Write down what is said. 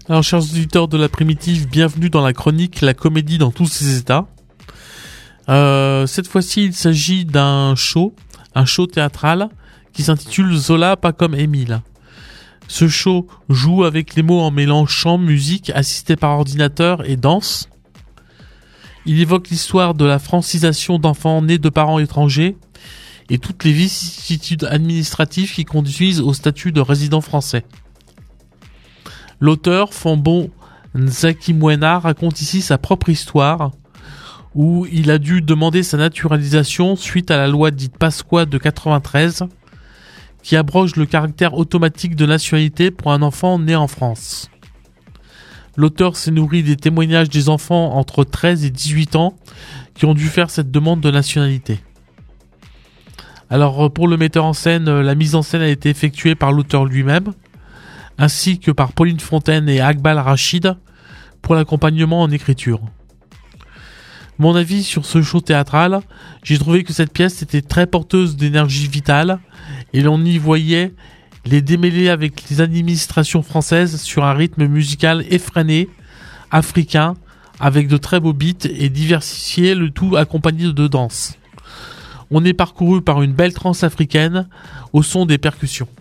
Alors, chers auditeurs de la primitive, bienvenue dans la chronique La comédie dans tous ses états. Cette fois-ci, il s'agit d'un show, un show théâtral qui s'intitule Zola pas comme Émile. Ce show joue avec les mots en mêlant chant, musique, assisté par ordinateur et danse. Il évoque l'histoire de la francisation d'enfants nés de parents étrangers et toutes les vicissitudes administratives qui conduisent au statut de résident français. L'auteur, Fambon Nzakimwena, raconte ici sa propre histoire, où il a dû demander sa naturalisation suite à la loi dite Pasqua de 93, qui abroge le caractère automatique de nationalité pour un enfant né en France. L'auteur s'est nourri des témoignages des enfants entre 13 et 18 ans qui ont dû faire cette demande de nationalité. Alors pour le metteur en scène, la mise en scène a été effectuée par l'auteur lui-même, ainsi que par Pauline Fontaine et Akbal Rachid pour l'accompagnement en écriture. Mon avis sur ce show théâtral, j'ai trouvé que cette pièce était très porteuse d'énergie vitale et l'on y voyait les démêler avec les administrations françaises sur un rythme musical effréné, africain, avec de très beaux beats et diversifié, le tout accompagné de danse. On est parcouru par une belle trance africaine au son des percussions.